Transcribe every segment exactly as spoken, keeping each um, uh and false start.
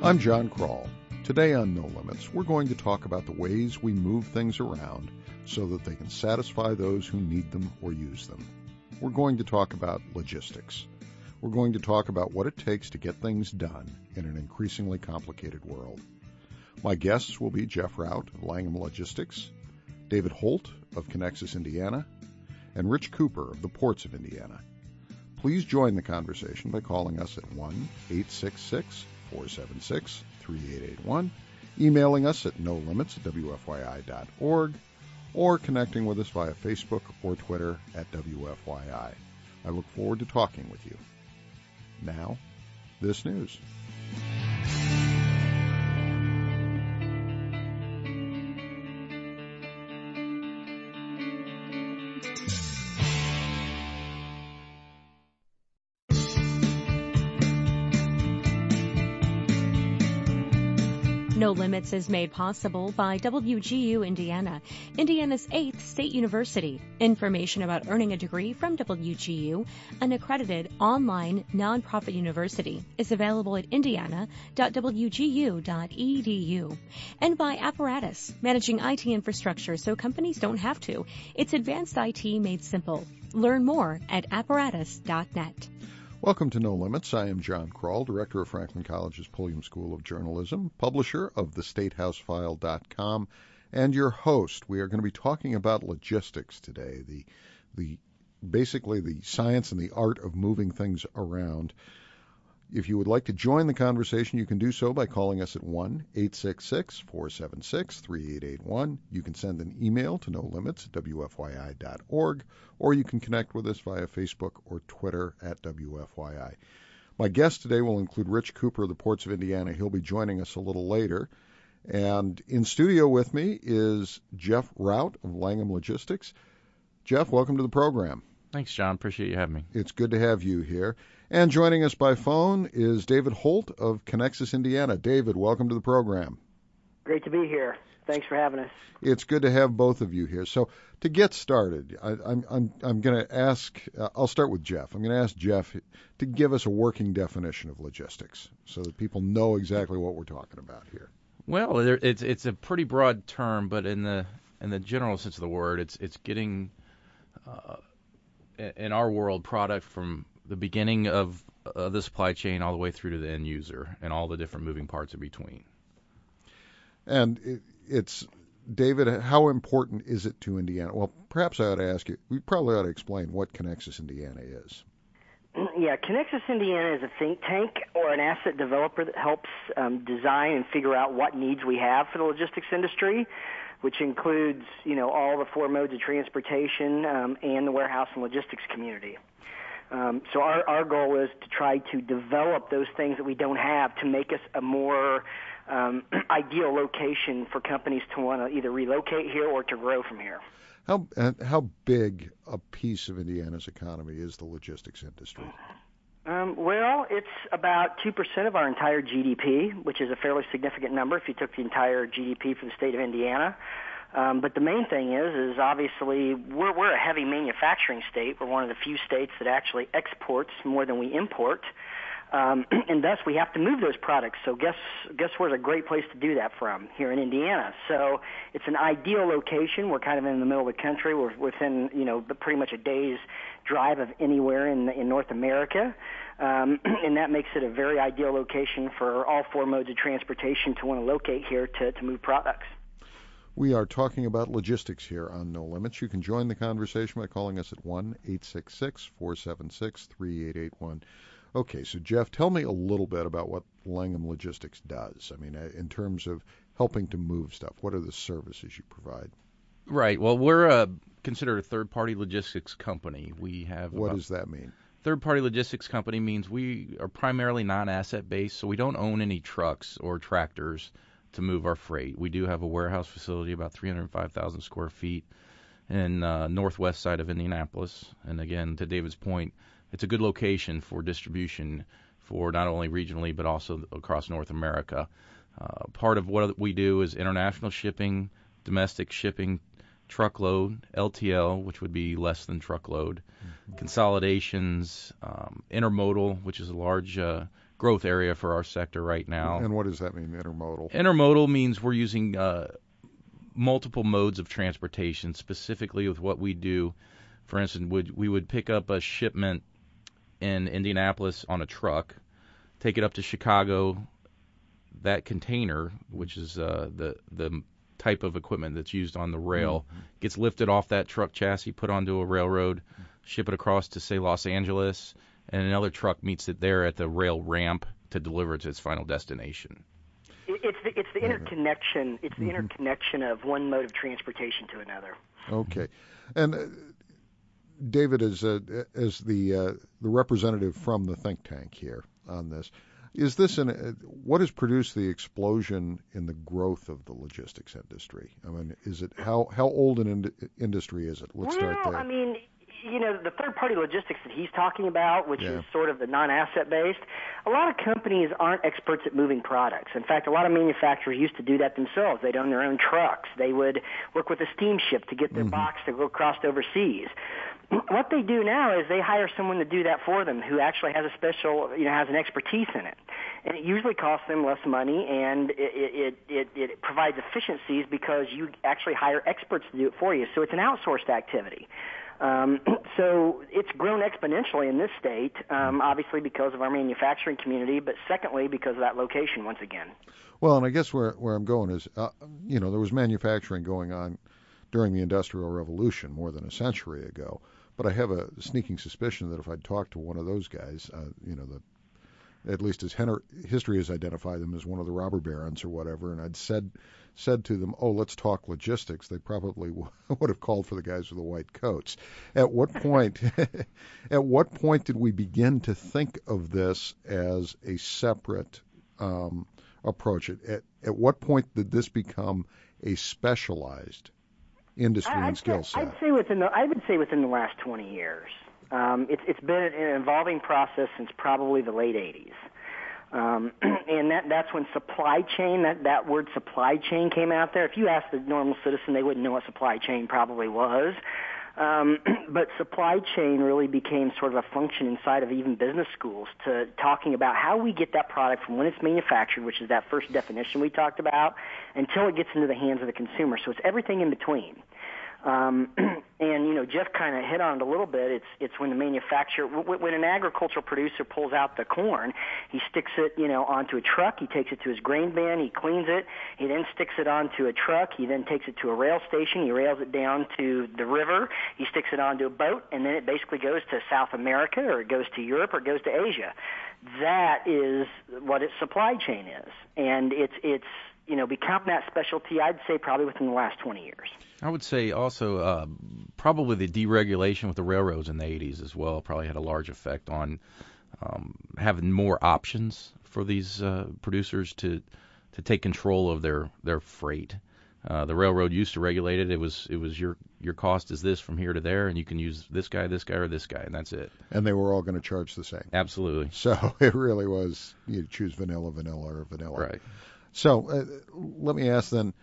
I'm John Kroll. Today on No Limits, we're going to talk about the ways we move things around so that they can satisfy those who need them or use them. We're going to talk about logistics. We're going to talk about what it takes to get things done in an increasingly complicated world. My guests will be Jeff Rout of Langham Logistics, David Holt of Connexus, Indiana, and Rich Cooper of the Ports of Indiana. Please join the conversation by calling us at one eight six six, four seven six, three eight eight one, emailing us at no limits at w f y i dot org, or connecting with us via Facebook or Twitter at W F Y I. I look forward to talking with you. Now, this news. No Limits is made possible by W G U Indiana, Indiana's eighth state university. Information about earning a degree from W G U, an accredited online nonprofit university, is available at indiana dot w g u dot e d u. And by Apparatus, managing I T infrastructure so companies don't have to. It's advanced I T made simple. Learn more at apparatus dot net. Welcome to No Limits. I am John Kroll, Director of Franklin College's Pulliam School of Journalism, publisher of the state house file dot com, and your host. We are going to be talking about logistics today, the the basically the science and the art of moving things around. If you would like to join the conversation, you can do so by calling us at one eight six six, four seven six, three eight eight one. You can send an email to no limits at w f y i dot org, or you can connect with us via Facebook or Twitter at W F Y I. My guest today will include Rich Cooper of the Ports of Indiana. He'll be joining us a little later. And in studio with me is Jeff Rout of Langham Logistics. Jeff, welcome to the program. Thanks, John. Appreciate you having me. It's good to have you here. And joining us by phone is David Holt of Connexus, Indiana. David, welcome to the program. Great to be here. Thanks for having us. It's good to have both of you here. So to get started, I, I'm I'm I'm going to ask. Uh, I'll start with Jeff. I'm going to ask Jeff to give us a working definition of logistics, so that people know exactly what we're talking about here. Well, there, it's it's a pretty broad term, but in the in the general sense of the word, it's it's getting uh, in our world product from the beginning of uh, the supply chain all the way through to the end user and all the different moving parts in between. And it, it's, David, how important is it to Indiana? Well, perhaps I ought to ask you, we probably ought to explain what Connexus, Indiana is. Yeah, Connexus, Indiana is a think tank or an asset developer that helps um, design and figure out what needs we have for the logistics industry, which includes, you know, all the four modes of transportation um, and the warehouse and logistics community. Um, so our, our goal is to try to develop those things that we don't have to make us a more um, ideal location for companies to want to either relocate here or to grow from here. How how big a piece of Indiana's economy is the logistics industry? Um, well, it's about two percent of our entire G D P, which is a fairly significant number if you took the entire G D P for the state of Indiana. Um, but the main thing is, is obviously we're, we're a heavy manufacturing state. We're one of the few states that actually exports more than we import. Um, and thus we have to move those products. So guess guess where's a great place to do that from? Here in Indiana. So it's an ideal location. We're kind of in the middle of the country. We're within, you know, pretty much a day's drive of anywhere in in North America. Um, and that makes it a very ideal location for all four modes of transportation to want to locate here to, to move products. We are talking about logistics here on No Limits. You can join the conversation by calling us at one eight six six, four seven six, three eight eight one. Okay, so Jeff, tell me a little bit about what Langham Logistics does. I mean, in terms of helping to move stuff, what are the services you provide? Right. Well, we're uh, considered a third-party logistics company. We have. What does that mean? Third-party logistics company means we are primarily non-asset based, so we don't own any trucks or tractors to move our freight. We do have a warehouse facility about three hundred five thousand square feet in uh, northwest side of Indianapolis. And again, to David's point, it's a good location for distribution for not only regionally but also across North America. Uh, part of what we do is international shipping, domestic shipping, truckload, L T L, which would be less than truckload, mm-hmm. consolidations, um, intermodal, which is a large uh, growth area for our sector right now. And what does that mean, intermodal? Intermodal means we're using uh, multiple modes of transportation, specifically with what we do. For instance, would, we would pick up a shipment in Indianapolis on a truck, take it up to Chicago. That container, which is uh, the the type of equipment that's used on the rail, mm-hmm. gets lifted off that truck chassis, put onto a railroad, ship it across to, say, Los Angeles, and another truck meets it there at the rail ramp to deliver it to its final destination. It's the, it's the interconnection. It's the mm-hmm. interconnection of one mode of transportation to another. Okay, and uh, David, as uh, as the uh, the representative from the think tank here on this, is this an uh, what has produced the explosion in the growth of the logistics industry? I mean, is it how how old an ind- industry is it? Let's well, start there. I mean, you know, the third-party logistics that he's talking about, which yeah. is sort of the non-asset-based, a lot of companies aren't experts at moving products. In fact, a lot of manufacturers used to do that themselves. They'd own their own trucks. They would work with a steamship to get their mm-hmm. box to go across overseas. What they do now is they hire someone to do that for them who actually has a special, you know, has an expertise in it. And it usually costs them less money, and it, it, it, it provides efficiencies because you actually hire experts to do it for you. So it's an outsourced activity. Um, so it's grown exponentially in this state, um, obviously because of our manufacturing community, but secondly because of that location once again. Well, and I guess where where I'm going is, uh, you know, there was manufacturing going on during the Industrial Revolution more than a century ago. But I have a sneaking suspicion that if I'd talked to one of those guys, uh, you know, the, at least as Henry, history has identified them as one of the robber barons or whatever, and I'd said said to them, oh, let's talk logistics, they probably w- would have called for the guys with the white coats. At what point, at what point did we begin to think of this as a separate um, approach? At, at what point did this become a specialized industry I'd and skill say, set? I'd say within the, I would say within the last twenty years. Um, it's, it's been an evolving process since probably the late eighties. Um, and that, that's when supply chain, that, that word supply chain came out there. If you ask the normal citizen, they wouldn't know what supply chain probably was. Um, but supply chain really became sort of a function inside of even business schools to talking about how we get that product from when it's manufactured, which is that first definition we talked about, until it gets into the hands of the consumer. So it's everything in between. Um, and, you know, Jeff kind of hit on it a little bit. It's it's when the manufacturer, w- when an agricultural producer pulls out the corn, he sticks it, you know, onto a truck. He takes it to his grain bin. He cleans it. He then sticks it onto a truck. He then takes it to a rail station. He rails it down to the river. He sticks it onto a boat, and then it basically goes to South America, or it goes to Europe, or it goes to Asia. That is what its supply chain is. And it's it's, you know, become that specialty, I'd say, probably within the last twenty years. I would say also uh, probably the deregulation with the railroads in the eighties as well probably had a large effect on um, having more options for these uh, producers to to take control of their their freight. Uh, the railroad used to regulate it. It was it was your your cost is this from here to there, and you can use this guy, this guy, or this guy, and that's it. And they were all going to charge the same. Absolutely. So it really was you choose vanilla, vanilla, or vanilla. Right. So uh, let me ask then,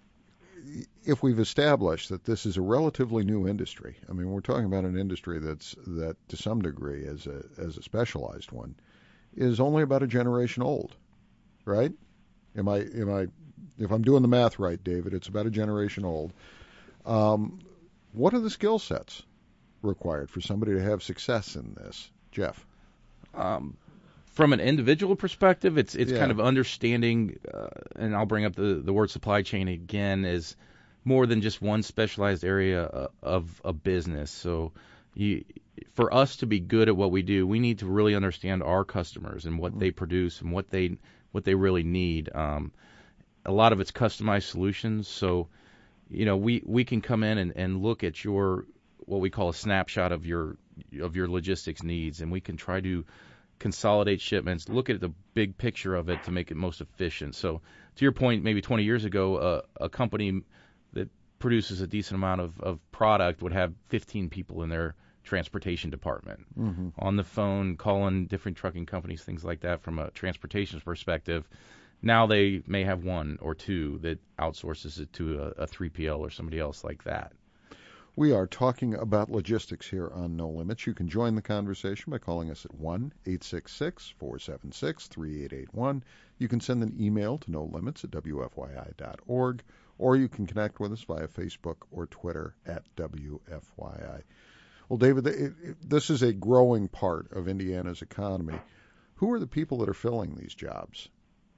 if we've established that this is a relatively new industry, I mean, we're talking about an industry that's that to some degree, as a as a specialized one, is only about a generation old, right? Am I am I if I'm doing the math right, David? It's about a generation old. Um, what are the skill sets required for somebody to have success in this, Jeff? Um, From an individual perspective, it's it's yeah. kind of understanding, uh, and I'll bring up the, the word supply chain again, is more than just one specialized area of a business. So you, for us to be good at what we do, we need to really understand our customers and what mm-hmm. they produce and what they what they really need. Um, a lot of it's customized solutions. So, you know, we, we can come in and, and look at your what we call a snapshot of your of your logistics needs, and we can try to consolidate shipments, look at the big picture of it to make it most efficient. So to your point, maybe twenty years ago, uh, a company that produces a decent amount of, of product would have fifteen people in their transportation department mm-hmm. on the phone, calling different trucking companies, things like that from a transportation perspective. Now they may have one or two that outsources it to a, a three P L or somebody else like that. We are talking about logistics here on No Limits. You can join the conversation by calling us at one eight six six, four seven six, three eight eight one. You can send an email to no limits at w f y i dot org, or you can connect with us via Facebook or Twitter at W F Y I. Well, David, it, it, this is a growing part of Indiana's economy. Who are the people that are filling these jobs?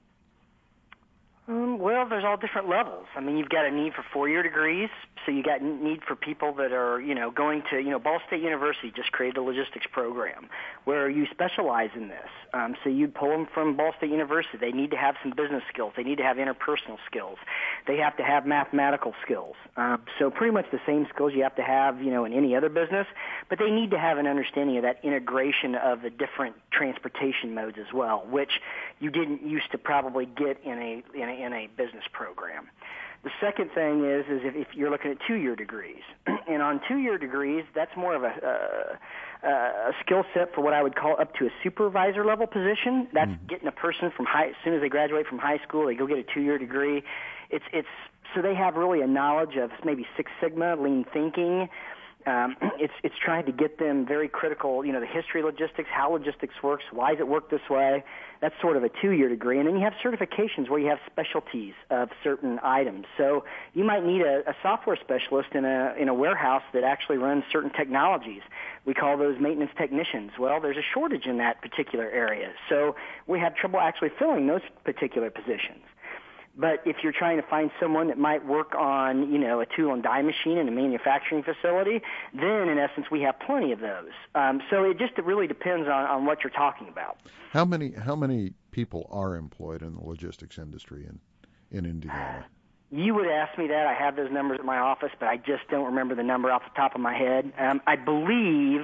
Um, well, there's all different levels. I mean, you've got a need for four-year degrees, so you got need for people that are, you know, going to, you know, Ball State University just created a logistics program where you specialize in this. Um, so you'd pull them from Ball State University. They need to have some business skills. They need to have interpersonal skills. They have to have mathematical skills. Um, so pretty much the same skills you have to have, you know, in any other business, but they need to have an understanding of that integration of the different transportation modes as well, which you didn't used to probably get in a in a in a business program. The second thing is is if, if you're looking at two-year degrees, and on two-year degrees, that's more of a, uh, a skill set for what I would call up to a supervisor level position. That's mm-hmm. getting a person from high as soon as they graduate from high school, they go get a two-year degree. It's it's so they have really a knowledge of maybe Six Sigma, lean thinking. Um, it's it's trying to get them very critical, you know, the history of logistics, how logistics works, why does it work this way. That's sort of a two-year degree. And then you have certifications where you have specialties of certain items. So you might need a, a software specialist in a in a warehouse that actually runs certain technologies. We call those maintenance technicians. Well, there's a shortage in that particular area. So we have trouble actually filling those particular positions. But if you're trying to find someone that might work on, you know, a tool and die machine in a manufacturing facility, then in essence we have plenty of those. Um, so it just it really depends on, on what you're talking about. How many how many people are employed in the logistics industry in in Indiana? You would ask me that. I have those numbers at my office, but I just don't remember the number off the top of my head. Um, I believe,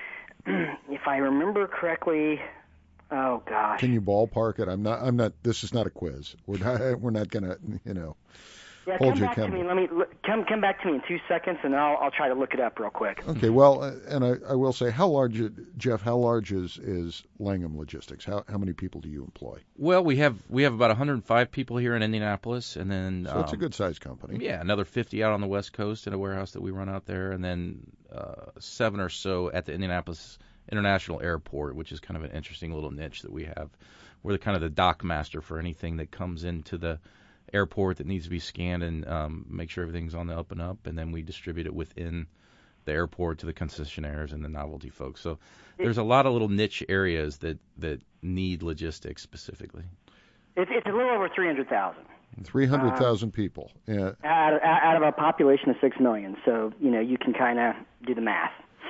if I remember correctly. Oh gosh! Can you ballpark it? I'm not. I'm not. This is not a quiz. We're not. We're not gonna. You know. Yeah, hold come you back to me. Let me look, come come back to me in two seconds, and I'll I'll try to look it up real quick. Okay. Well, and I, I will say, how large, Jeff? How large is is Langham Logistics? How how many people do you employ? Well, we have we have about one hundred five people here in Indianapolis, and then so it's um, a good sized company. Yeah, another fifty out on the West Coast in a warehouse that we run out there, and then uh, seven or so at the Indianapolis International Airport, which is kind of an interesting little niche that we have. We're the kind of the dock master for anything that comes into the airport that needs to be scanned and um, make sure everything's on the up and up, and then we distribute it within the airport to the concessionaires and the novelty folks. So there's a lot of little niche areas that, that need logistics specifically. It's, it's a little over three hundred thousand. three hundred thousand um, people. Yeah. Out of, out of a population of six million. So, you know, you can kind of do the math.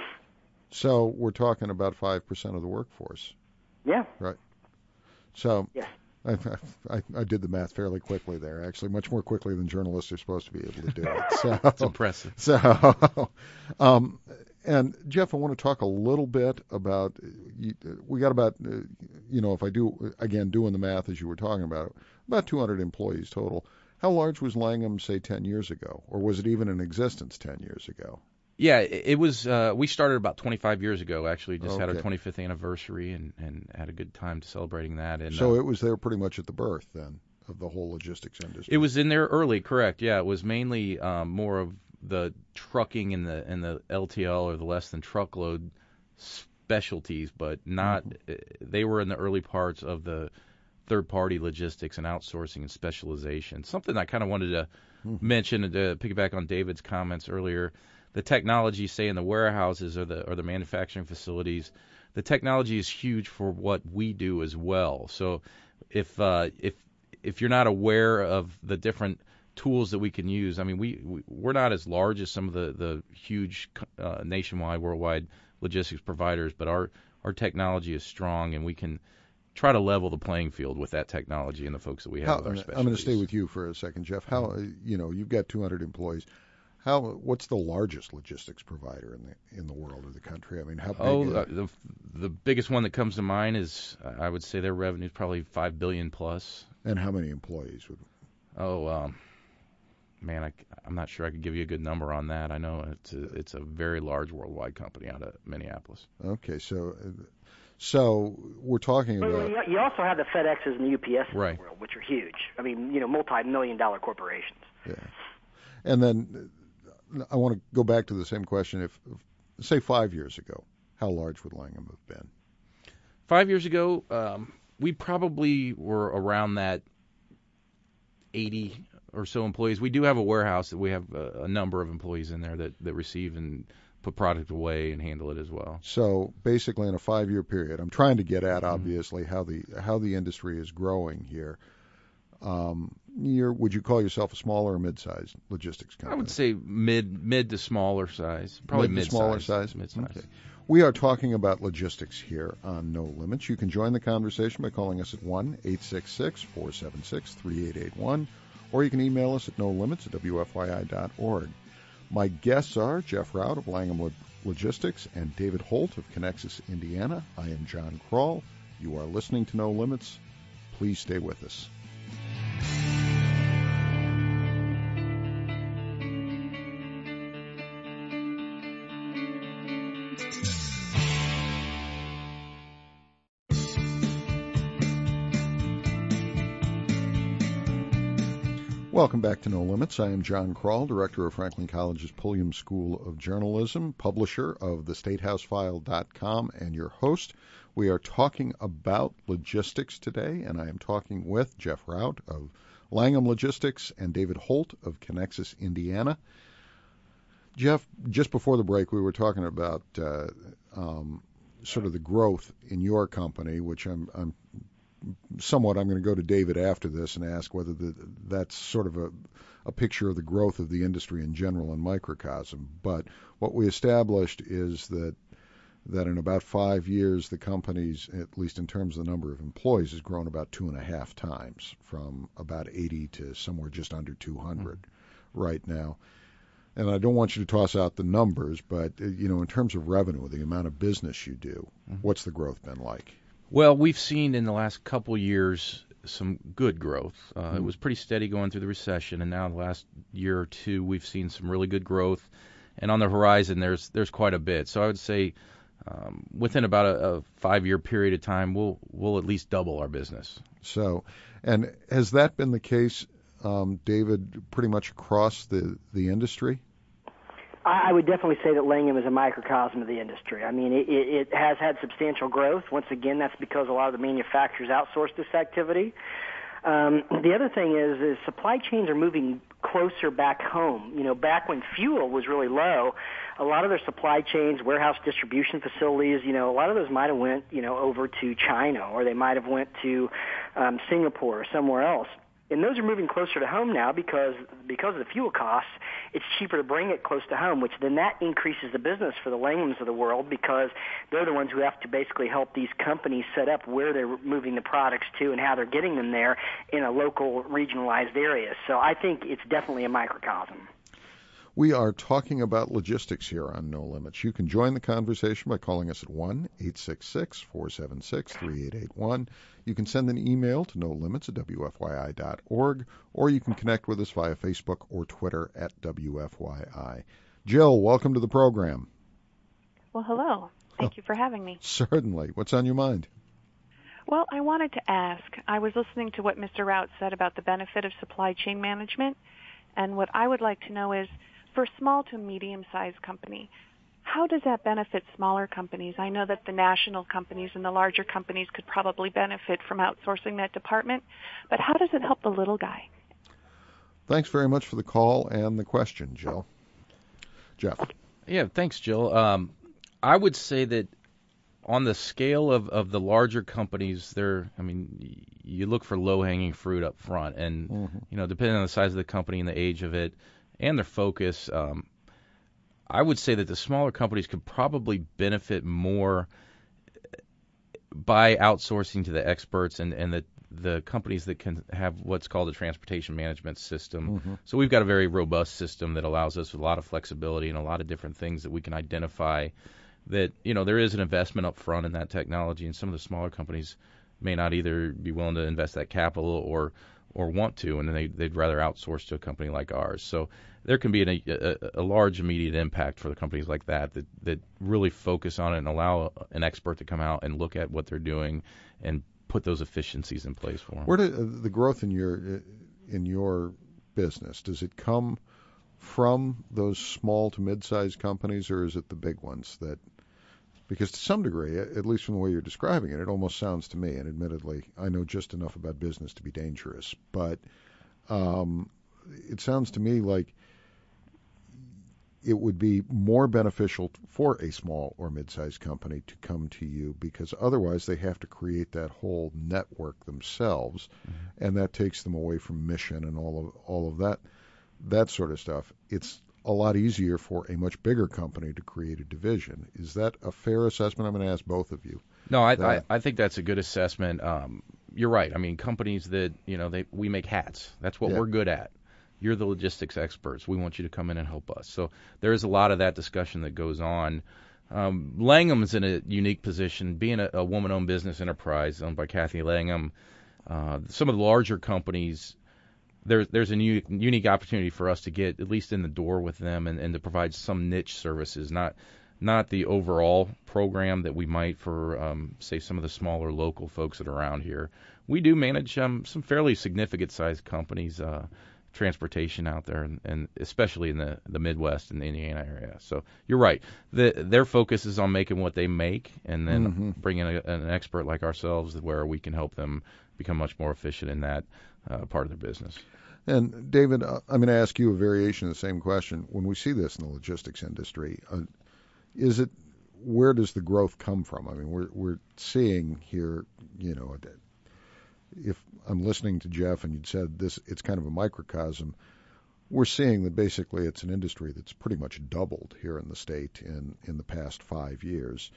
So we're talking about five percent of the workforce. Yeah. Right. So yes. I, I, I did the math fairly quickly there, actually, much more quickly than journalists are supposed to be able to do it. So, that's impressive. So, um, and Jeff, I want to talk a little bit about, we got about, you know, if I do, again, doing the math as you were talking about, about two hundred employees total. How large was Langham, say, ten years ago? Or was it even in existence ten years ago? Yeah, it was. Uh, we started about twenty-five years ago. Actually, just okay. had our twenty-fifth anniversary and, and had a good time celebrating that. And so uh, it was there pretty much at the birth then of the whole logistics industry. It was in there early, correct? Yeah, it was mainly um, more of the trucking and the and the L T L or the less than truckload specialties, but not. Mm-hmm. They were in the early parts of the third-party logistics and outsourcing and specialization. Something I kind of wanted to mm-hmm. mention and to piggyback on David's comments earlier. The technology, say in the warehouses or the or the manufacturing facilities, the technology is huge for what we do as well. So if uh, if if you're not aware of the different tools that we can use, I mean, we, we we're not as large as some of the the huge uh, nationwide, worldwide logistics providers, but our our technology is strong, and we can try to level the playing field with that technology and the folks that we have How, with our specialties. I'm going to stay with you for a second, Jeff. How you know you've got two hundred employees. How what's the largest logistics provider in the in the world or the country? I mean, how big? Oh, is uh, the the biggest one that comes to mind is uh, I would say their revenue is probably five billion plus. And how many employees would? Oh, um, man, I, I'm not sure I could give you a good number on that. I know it's a, it's a very large worldwide company out of Minneapolis. Okay, so so we're talking but about. You also have the FedExes and the U P S's right. in the world, which are huge. I mean, you know, multi-million dollar corporations. Yeah, and then I want to go back to the same question. If, if, say, five years ago, how large would Langham have been? Five years ago, um, we probably were around that eighty or so employees. We do have a warehouse that we have a, a number of employees in there that, that receive and put product away and handle it as well. So basically, in a five-year period, I'm trying to get at obviously mm-hmm. how the how the industry is growing here. Um, you're, would you call yourself a small or a mid-sized logistics company? I would say mid mid to smaller size, probably mid mid to smaller size. size. Mid-size. Okay. We are talking about logistics here on No Limits. You can join the conversation by calling us at one eight six six, four seven six, three eight eight one, or you can email us at no limits at w f y i dot org. My guests are Jeff Rout of Langham Logistics and David Holt of Connexus, Indiana. I am John Krall. You are listening to No Limits. Please stay with us. Welcome back to No Limits. I am John Krall, director of Franklin College's Pulliam School of Journalism, publisher of the state house file dot com, and your host. We are talking about logistics today, and I am talking with Jeff Rout of Langham Logistics and David Holt of Connexus, Indiana. Jeff, just before the break, we were talking about uh, um, sort of the growth in your company, which I'm, I'm somewhat, I'm going to go to David after this and ask whether the, that's sort of a, a picture of the growth of the industry in general in microcosm. But what we established is that that in about five years, the company's, at least in terms of the number of employees, has grown about two and a half times, from about eighty to somewhere just under two hundred mm-hmm. right now. And I don't want you to toss out the numbers, but, you know, in terms of revenue, the amount of business you do, mm-hmm. what's the growth been like? Well, we've seen in the last couple years some good growth. Uh, mm-hmm. It was pretty steady going through the recession, and now the last year or two we've seen some really good growth. And on the horizon, there's there's quite a bit. So I would say um, within about a, a five-year period of time, we'll we'll at least double our business. So, and has that been the case, um, David, pretty much across the, the industry? I would definitely say that Langham is a microcosm of the industry. I mean, it, it has had substantial growth. Once again, that's because a lot of the manufacturers outsource this activity. Um, the other thing is, is supply chains are moving closer back home. You know, back when fuel was really low, a lot of their supply chains, warehouse distribution facilities, you know, a lot of those might have went, you know, over to China, or they might have went to um, Singapore or somewhere else. And those are moving closer to home now because because of the fuel costs. It's cheaper to bring it close to home, which then that increases the business for the Langhams of the world, because they're the ones who have to basically help these companies set up where they're moving the products to and how they're getting them there in a local, regionalized area. So I think it's definitely a microcosm. We are talking about logistics here on No Limits. You can join the conversation by calling us at one eight six six, four seven six, three eight eight one. You can send an email to no limits at w f y i dot org, or you can connect with us via Facebook or Twitter at W F Y I. Jill, welcome to the program. Well, hello. Thank you for having me. Certainly. What's on your mind? Well, I wanted to ask, I was listening to what Mister Rout said about the benefit of supply chain management, and what I would like to know is, for small to medium-sized company, how does that benefit smaller companies? I know that the national companies and the larger companies could probably benefit from outsourcing that department, but how does it help the little guy? Thanks very much for the call and the question, Jill. Jeff. Yeah, thanks, Jill. Um, I would say that on the scale of, of the larger companies, they're, I mean, you look for low-hanging fruit up front, and, mm-hmm. you know, depending on the size of the company and the age of it, and their focus, um, I would say that the smaller companies could probably benefit more by outsourcing to the experts and, and the, the companies that can have what's called a transportation management system. Mm-hmm. So we've got a very robust system that allows us a lot of flexibility and a lot of different things that we can identify that, you know, there is an investment up front in that technology, and some of the smaller companies may not either be willing to invest that capital or or want to, and they, they'd rather outsource to a company like ours. So there can be an, a, a large immediate impact for the companies like that, that that really focus on it and allow an expert to come out and look at what they're doing and put those efficiencies in place for them. Where did uh, the growth in your in your business, does it come from those small to mid-sized companies, or is it the big ones that? Because to some degree, at least from the way you're describing it, it almost sounds to me, and admittedly, I know just enough about business to be dangerous, but um, it sounds to me like it would be more beneficial for a small or mid-sized company to come to you, because otherwise they have to create that whole network themselves, mm-hmm. and that takes them away from mission and all of all of that that sort of stuff. It's a lot easier for a much bigger company to create a division. Is that a fair assessment? I'm going to ask both of you. No, I I, I think that's a good assessment. Um, you're right. I mean, companies that, you know, they we make hats. That's what yeah. we're good at. You're the logistics experts. We want you to come in and help us. So there is a lot of that discussion that goes on. Um, Langham's in a unique position, being a, a woman-owned business enterprise owned by Kathy Langham. Uh, some of the larger companies, there's there's a unique, unique opportunity for us to get at least in the door with them and, and to provide some niche services, not not the overall program that we might for, um, say, some of the smaller local folks that are around here. We do manage um, some fairly significant-sized companies, uh, transportation out there, and, and especially in the, the Midwest and the Indiana area. So you're right. The, their focus is on making what they make, and then mm-hmm. bringing a, an expert like ourselves where we can help them become much more efficient in that uh, part of their business. And David, uh, I'm going to ask you a variation of the same question. When we see this in the logistics industry, uh, is it, where does the growth come from? I mean, we're we're seeing here, you know, if I'm listening to Jeff and you'd said this, it's kind of a microcosm, we're seeing that basically it's an industry that's pretty much doubled here in the state in, in the past five years.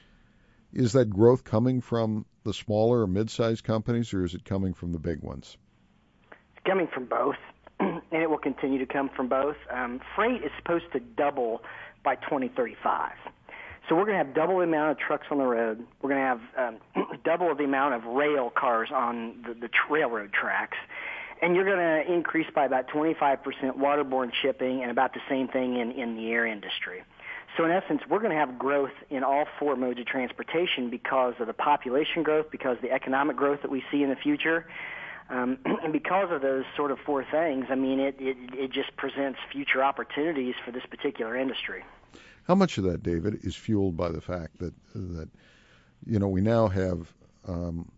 Is that growth coming from the smaller or mid-sized companies, or is it coming from the big ones? It's coming from both, and it will continue to come from both. Um, freight is supposed to double by twenty thirty-five. So we're going to have double the amount of trucks on the road. We're going to have um, double the amount of rail cars on the, the railroad tracks. And you're going to increase by about twenty-five percent waterborne shipping and about the same thing in, in the air industry. So in essence, we're going to have growth in all four modes of transportation because of the population growth, because of the economic growth that we see in the future. Um, and because of those sort of four things, I mean, it, it, it just presents future opportunities for this particular industry. How much of that, David, is fueled by the fact that, that you know, we now have um,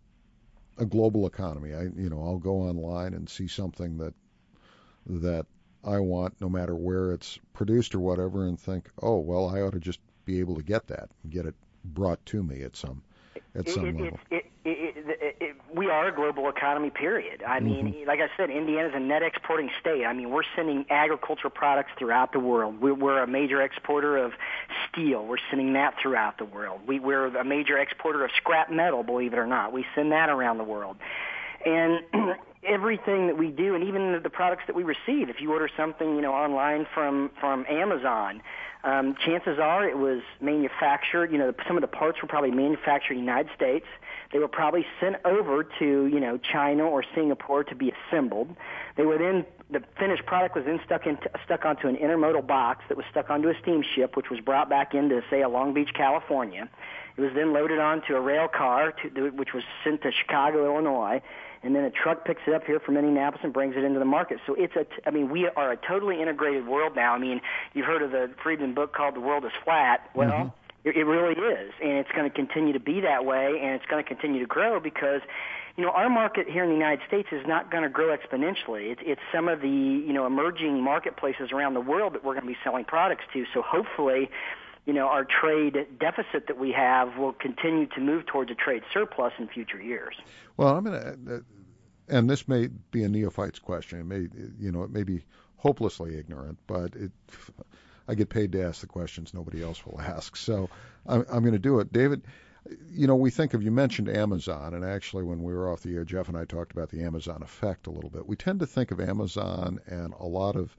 a global economy? I, you know, I'll go online and see something that that I want, no matter where it's produced or whatever, and think, oh, well, I ought to just be able to get that and get it brought to me at some at some it, level. It, it, it, it, it, we are a global economy, period. I mean, mm-hmm. like I said, Indiana's a net exporting state. I mean, we're sending agricultural products throughout the world. We're, we're a major exporter of steel. We're sending that throughout the world. We, we're a major exporter of scrap metal, believe it or not. We send that around the world. And everything that we do, and even the products that we receive, if you order something, you know, online from, from Amazon, um, chances are it was manufactured, you know, some of the parts were probably manufactured in the United States. They were probably sent over to, you know, China or Singapore to be assembled. They were then, the finished product was then stuck, in, stuck onto an intermodal box that was stuck onto a steamship, which was brought back into, say, a Long Beach, California. It was then loaded onto a rail car, to, which was sent to Chicago, Illinois, and then a truck picks it up here from Indianapolis and brings it into the market. So it's a, I mean, we are a totally integrated world now. I mean, you've heard of the Friedman book called The World is Flat. Well, mm-hmm. it, it really is, and it's going to continue to be that way, and it's going to continue to grow because, you know, our market here in the United States is not going to grow exponentially. It's, it's some of the, you know, emerging marketplaces around the world that we're going to be selling products to. So hopefully, you know, our trade deficit that we have will continue to move towards a trade surplus in future years. Well, I'm going to, and this may be a neophyte's question. It may, you know, it may be hopelessly ignorant, but it, I get paid to ask the questions nobody else will ask. So I'm, I'm going to do it. David, you know, we think of, you mentioned Amazon, and actually when we were off the air, Jeff and I talked about the Amazon effect a little bit. We tend to think of Amazon and a lot of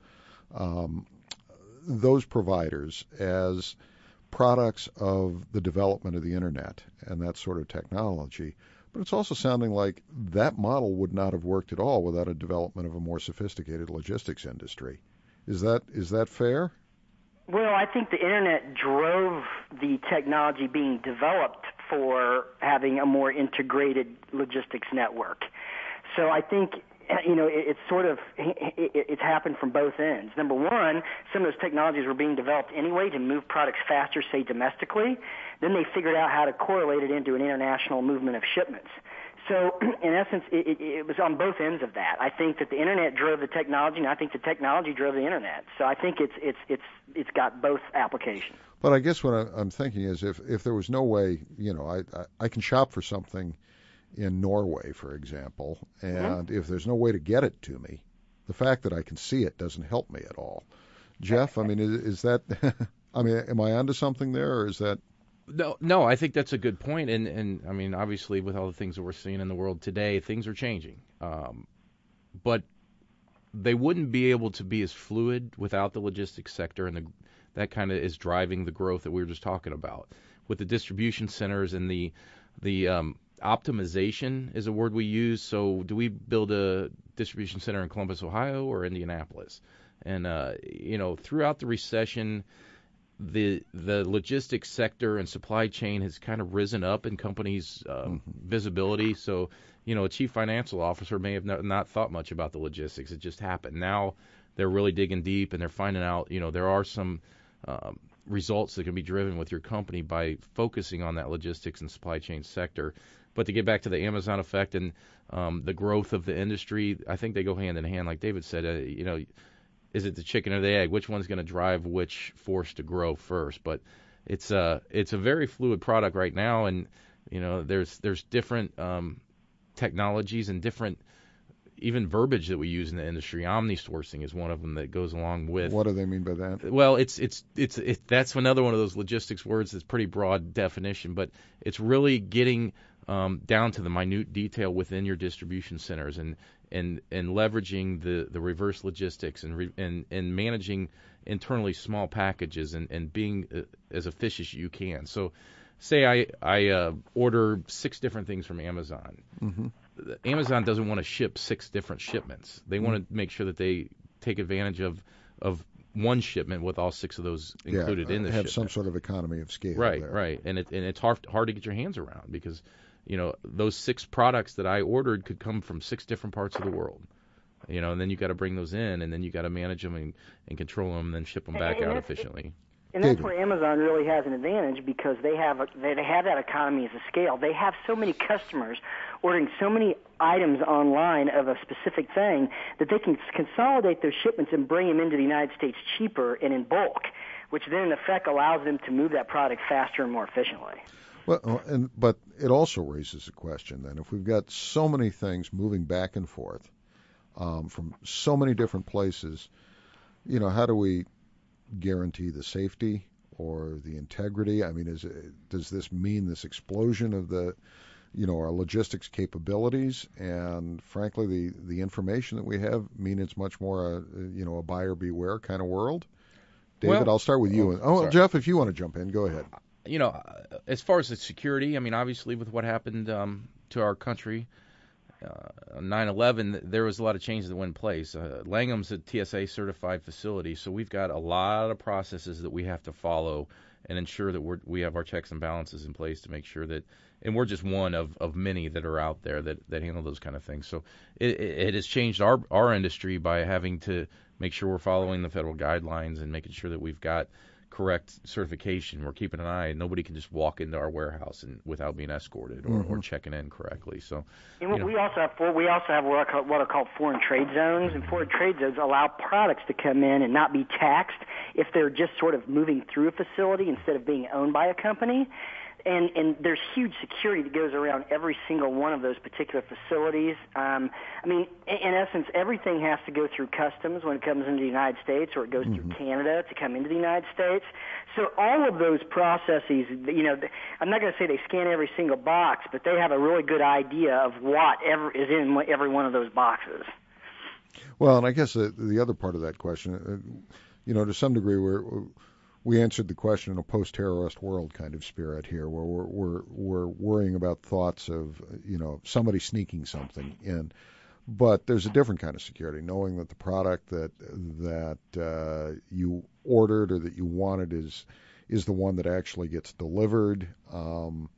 um, those providers as products of the development of the internet and that sort of technology. But it's also sounding like that model would not have worked at all without a development of a more sophisticated logistics industry. Is that is that fair? Well, I think the internet drove the technology being developed for having a more integrated logistics network. So I think, you know, it, it's sort of, it, it's happened from both ends. Number one, some of those technologies were being developed anyway to move products faster, say, domestically. Then they figured out how to correlate it into an international movement of shipments. So, in essence, it, it, it was on both ends of that. I think that the internet drove the technology, and I think the technology drove the internet. So, I think it's it's it's it's got both applications. But I guess what I'm thinking is, if if there was no way, you know, I I, I can shop for something in Norway, for example, and mm-hmm. if there's no way to get it to me, the fact that I can see it doesn't help me at all. Jeff, I mean, is, is that? I mean, am I onto something there, or is that? No, no, I think that's a good point, and and I mean, obviously, with all the things that we're seeing in the world today, things are changing. Um, but they wouldn't be able to be as fluid without the logistics sector, and the, that kind of is driving the growth that we were just talking about with the distribution centers and the the um, optimization is a word we use. So, do we build a distribution center in Columbus, Ohio, or Indianapolis? And uh, you know, throughout the recession, the the logistics sector and supply chain has kind of risen up in companies' uh, mm-hmm. visibility. So, you know, a chief financial officer may have not, not thought much about the logistics. It just happened. Now they're really digging deep, and they're finding out, you know, there are some um, results that can be driven with your company by focusing on that logistics and supply chain sector. But to get back to the Amazon effect and um, the growth of the industry, I think they go hand in hand. Like David said, uh, you know, is it the chicken or the egg? Which one's going to drive which force to grow first? But it's a it's a very fluid product right now, and you know there's there's different um, technologies and different even verbiage that we use in the industry. Omni-sourcing is one of them that goes along with. What do they mean by that? Well, it's it's it's it, that's another one of those logistics words that's pretty broad definition, but it's really getting um, down to the minute detail within your distribution centers and. And, and leveraging the, the reverse logistics and, re, and and managing internally small packages and, and being uh, as efficient as you can. So say I, I uh, order six different things from Amazon. Mm-hmm. Amazon doesn't want to ship six different shipments. They mm-hmm. want to make sure that they take advantage of, of one shipment with all six of those included yeah, in the have shipment. some sort of economy of scale. Right, there. right. And, it, and it's hard, hard to get your hands around because you know, those six products that I ordered could come from six different parts of the world. You know, and then you got to bring those in, and then you got to manage them and, and control them, and then ship them back and out efficiently. And that's where Amazon really has an advantage because they have a, they have that economy as a scale. They have so many customers ordering so many items online of a specific thing that they can consolidate those shipments and bring them into the United States cheaper and in bulk, which then in effect allows them to move that product faster and more efficiently. Well, and but it also raises a question then. If we've got so many things moving back and forth um, from so many different places, you know, how do we guarantee the safety or the integrity? I mean, is it, does this mean this explosion of the, you know, our logistics capabilities and, frankly, the, the information that we have mean it's much more a, you know, a buyer beware kind of world? David, well, I'll start with you. Oh, oh Jeff, if you want to jump in, go ahead. You know, as far as the security, I mean, obviously with what happened um, to our country, uh, nine eleven, there was a lot of changes that went in place. Uh, Langham's a T S A certified facility, so we've got a lot of processes that we have to follow and ensure that we're, we have our checks and balances in place to make sure that, and we're just one of, of many that are out there that, that handle those kind of things. So it, it has changed our, our industry by having to make sure we're following the federal guidelines and making sure that we've got correct certification. We're keeping an eye. Nobody can just walk into our warehouse and without being escorted or, mm-hmm. or checking in correctly. So, and you know. we also have we also have what are, called, what are called foreign trade zones, and foreign trade zones allow products to come in and not be taxed if they're just sort of moving through a facility instead of being owned by a company. And, and there's huge security that goes around every single one of those particular facilities. Um, I mean, in, in essence, everything has to go through customs when it comes into the United States, or it goes mm-hmm. through Canada to come into the United States. So all of those processes, you know, I'm not going to say they scan every single box, but they have a really good idea of what ever is in every one of those boxes. Well, and I guess the, the other part of that question, uh, you know, to some degree, we're we answered the question in a post-terrorist world kind of spirit here, where we're, we're we're worrying about thoughts of, you know, somebody sneaking something in. But there's a different kind of security, knowing that the product that that uh, you ordered or that you wanted is is the one that actually gets delivered. Um,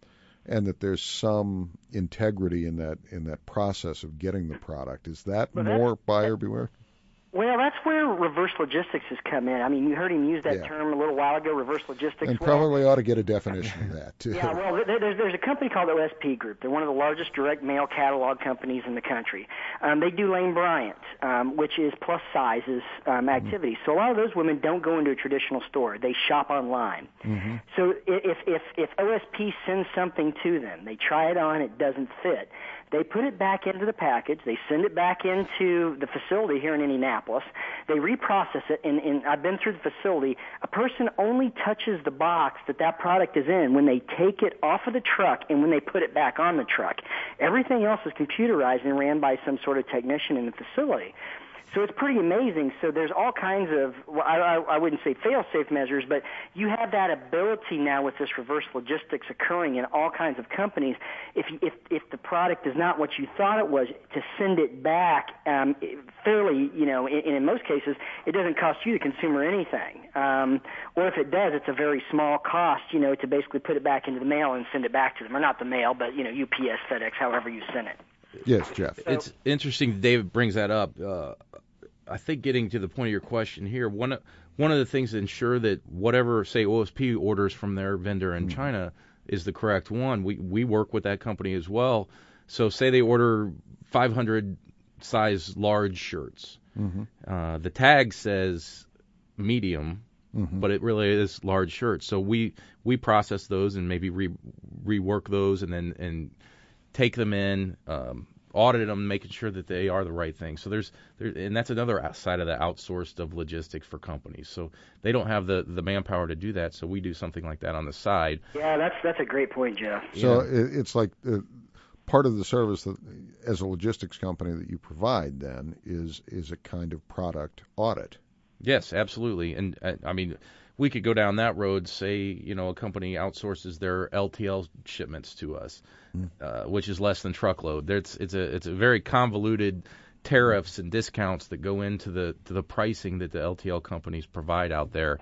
and that there's some integrity in that in that process of getting the product. Is that well, more that, buyer that, beware? Well, that's where reverse logistics has come in. I mean, you heard him use that yeah. term a little while ago, reverse logistics. And well, probably ought to get a definition of that, too. Yeah, well, there's, there's a company called O S P Group. They're one of the largest direct mail catalog companies in the country. Um, they do Lane Bryant, um, which is plus sizes um, activity. Mm-hmm. So a lot of those women don't go into a traditional store. They shop online. Mm-hmm. So if, if, if O S P sends something to them, they try it on, it doesn't fit. They put it back into the package. They send it back into the facility here in Indianapolis. They reprocess it, and, and I've been through the facility. A person only touches the box that that product is in when they take it off of the truck and when they put it back on the truck. Everything else is computerized and ran by some sort of technician in the facility. So it's pretty amazing. So there's all kinds of, well, I, I, I wouldn't say fail-safe measures, but you have that ability now with this reverse logistics occurring in all kinds of companies. If if if the product is not what you thought it was, to send it back um, fairly, you know, and in, in most cases, it doesn't cost you, the consumer, anything. Um, or if it does, it's a very small cost, you know, to basically put it back into the mail and send it back to them. Or not the mail, but, you know, U P S, FedEx, however you send it. Yes, Jeff. So, it's interesting David brings that up. Uh, I think getting to the point of your question here, one of, one of the things to ensure that whatever, say, O S P orders from their vendor in mm-hmm. China is the correct one, we, we work with that company as well. So say they order five hundred size large shirts. Mm-hmm. Uh, the tag says medium, mm-hmm. but it really is large shirts. So we, we process those and maybe re, rework those and then and take them in, um, audit them, making sure that they are the right thing. So there's, there, and that's another side of the outsourced of logistics for companies. So they don't have the, the manpower to do that. So we do something like that on the side. Yeah, that's that's a great point, Jeff. So yeah. it's like uh, part of the service that, as a logistics company, that you provide then is is a kind of product audit. Yes, absolutely. And uh, I mean, we could go down that road. Say, you know, a company outsources their L T L shipments to us, mm. uh, which is less than truckload. There's, it's a it's a very convoluted tariffs and discounts that go into the to the pricing that the L T L companies provide out there.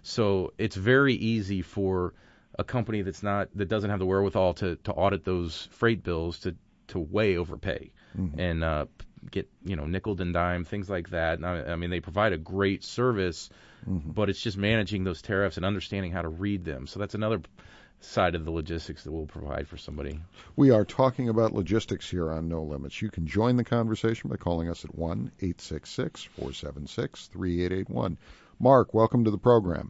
So it's very easy for a company that's not that doesn't have the wherewithal to, to audit those freight bills to, to way overpay mm-hmm. and uh, get, you know, nickel and dime, things like that. And I, I mean, they provide a great service. Mm-hmm. But it's just managing those tariffs and understanding how to read them. So that's another side of the logistics that we'll provide for somebody. We are talking about logistics here on No Limits. You can join the conversation by calling us at one eight six six, four seven six, three eight eight one. Mark, welcome to the program.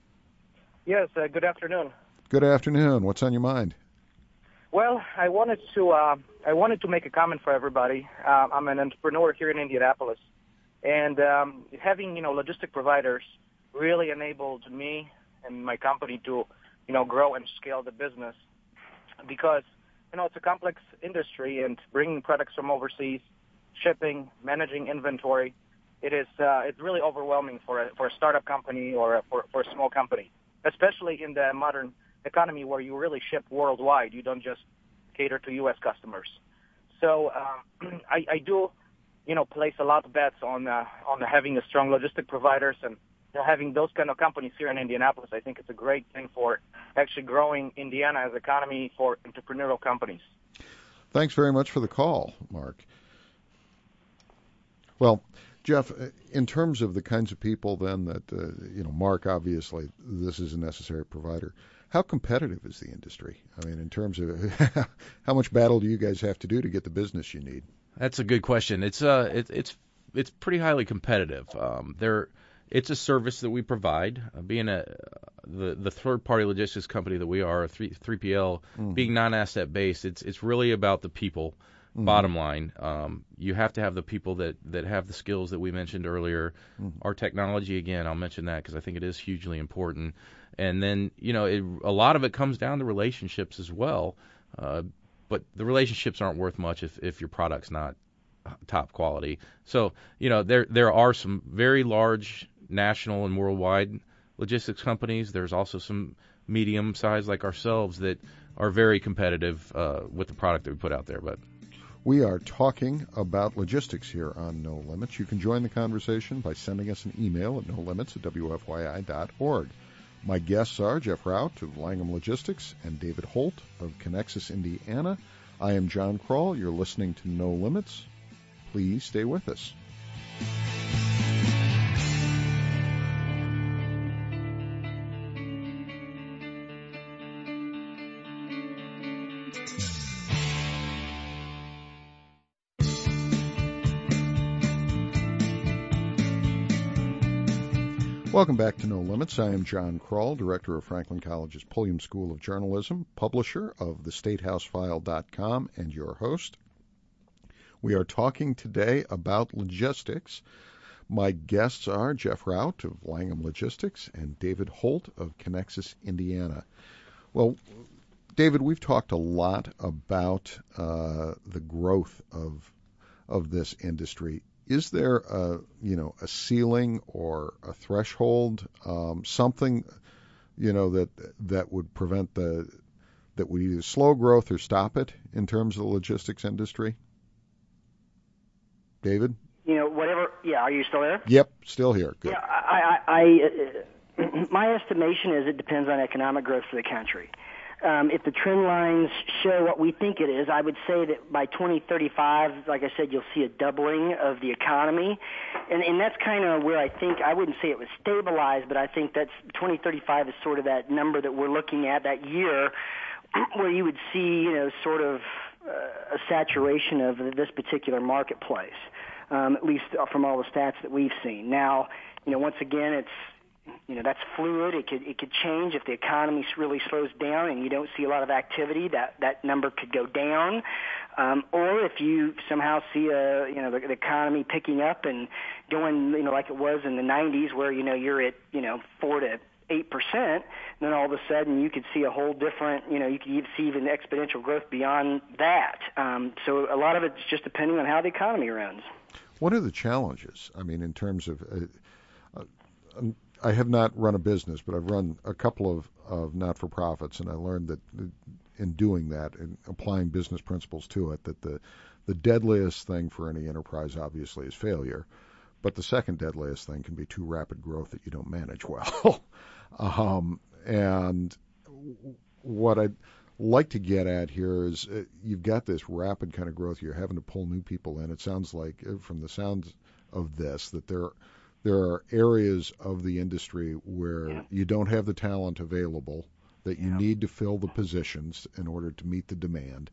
Yes, uh, good afternoon. Good afternoon. What's on your mind? Well, I wanted to uh, I wanted to make a comment for everybody. Uh, I'm an entrepreneur here in Indianapolis. And um, having, you know, logistic providers really enabled me and my company to, you know, grow and scale the business because, you know, it's a complex industry and bringing products from overseas, shipping, managing inventory, it is uh, it's really overwhelming for a, for a startup company or a, for, for a small company, especially in the modern economy where you really ship worldwide. You don't just cater to U S customers. So um, I, I do... you know, place a lot of bets on uh, on having a strong logistic providers and you know, having those kind of companies here in Indianapolis. I think it's a great thing for actually growing Indiana as an economy for entrepreneurial companies. Thanks very much for the call, Mark. Well, Jeff, in terms of the kinds of people then that, uh, you know, Mark, obviously, this is a necessary provider. How competitive is the industry? I mean, in terms of how much battle do you guys have to do to get the business you need? That's a good question. It's uh, it, it's it's pretty highly competitive. Um, there, it's a service that we provide. Uh, being a the the third party logistics company that we are, a three three P L, mm-hmm. being non-asset based, it's it's really about the people. Mm-hmm. Bottom line, um, you have to have the people that, that have the skills that we mentioned earlier. Mm-hmm. Our technology, again, I'll mention that because I think it is hugely important. And then, you know, it, a lot of it comes down to relationships as well. Uh, but the relationships aren't worth much if, if your product's not top quality. So, you know, there there are some very large national and worldwide logistics companies. There's also some medium size like ourselves that are very competitive uh, with the product that we put out there. But we are talking about logistics here on No Limits. You can join the conversation by sending us an email at no limits at w f y i dot org. My guests are Jeff Rout of Langham Logistics and David Holt of Connexus, Indiana. I am John Kroll. You're listening to No Limits. Please stay with us. Welcome back to No Limits. I am John Kroll, director of Franklin College's Pulliam School of Journalism, publisher of the state house file dot com, and your host. We are talking today about logistics. My guests are Jeff Rout of Langham Logistics and David Holt of Connexus, Indiana. Well, David, we've talked a lot about uh, the growth of of this industry. Is there a, you know, a ceiling or a threshold, um, something, you know, that that would prevent the that would either slow growth or stop it in terms of the logistics industry? David? You know, whatever. Yeah, are you still there? Yep, still here. Good. Yeah, I, I, I uh, my estimation is it depends on economic growth for the country. Um, if the trend lines show what we think it is, I would say that by twenty thirty-five, like I said, you'll see a doubling of the economy. And, and that's kind of where I think, I wouldn't say it was stabilized, but I think that's twenty thirty-five is sort of that number that we're looking at, that year, where you would see, you know, sort of uh, a saturation of this particular marketplace, um, at least from all the stats that we've seen. Now, you know, once again, it's, you know, that's fluid. It could it could change if the economy really slows down and you don't see a lot of activity. That that number could go down, um, or if you somehow see a you know the, the economy picking up and going you know like it was in the nineties, where you know you're at you know four to eight percent, then all of a sudden you could see a whole different you know you could see even exponential growth beyond that. Um, so a lot of it's just depending on how the economy runs. What are the challenges? I mean, in terms of uh, uh, I have not run a business, but I've run a couple of, of not-for-profits, and I learned that in doing that and applying business principles to it, that the, the deadliest thing for any enterprise, obviously, is failure. But the second deadliest thing can be too rapid growth that you don't manage well. um, and what I'd like to get at here is uh, you've got this rapid kind of growth. You're having to pull new people in. It sounds like, from the sounds of this, that there There are areas of the industry where yeah. you don't have the talent available, that you yeah. need to fill the positions in order to meet the demand.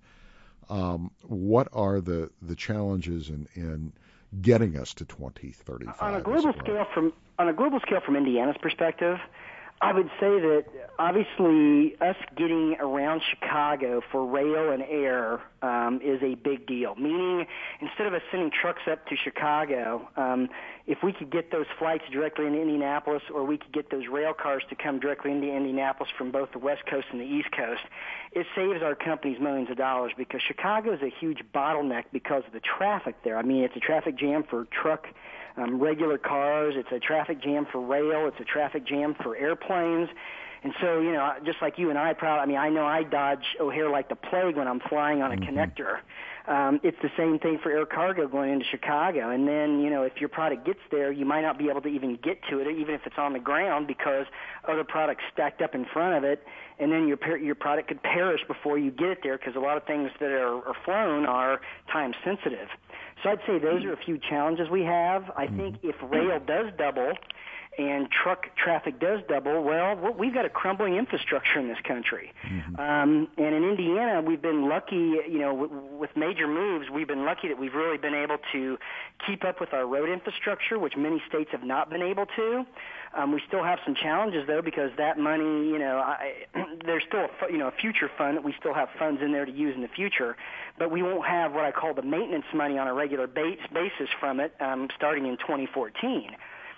Um, what are the, the challenges in, in getting us to twenty thirty-five? On a global scale, from on a global scale, from Indiana's perspective, I would say that obviously us getting around Chicago for rail and air um, is a big deal. Meaning, instead of us sending trucks up to Chicago, um, if we could get those flights directly into Indianapolis, or we could get those rail cars to come directly into Indianapolis from both the West Coast and the East Coast, it saves our companies millions of dollars, because Chicago is a huge bottleneck because of the traffic there. I mean, it's a traffic jam for truck Um, regular cars, it's a traffic jam for rail, it's a traffic jam for airplanes. And so, you know, just like you and I, probably, I mean, I know I dodge O'Hare like the plague when I'm flying on a mm-hmm. connector. Um, it's the same thing for air cargo going into Chicago. And then, you know, if your product gets there, you might not be able to even get to it, even if it's on the ground, because other products stacked up in front of it. And then your your product could perish before you get it there, because a lot of things that are, are flown are time sensitive. So I'd say those are a few challenges we have. I think if rail does double and truck traffic does double, well, we've got a crumbling infrastructure in this country. Mm-hmm. Um, and in Indiana, we've been lucky, you know, w- with major moves, we've been lucky that we've really been able to keep up with our road infrastructure, which many states have not been able to. Um, we still have some challenges, though, because that money, you know, I, there's still a, you know, a future fund that we still have funds in there to use in the future, but we won't have what I call the maintenance money on a regular base, basis from it um, starting in twenty fourteen.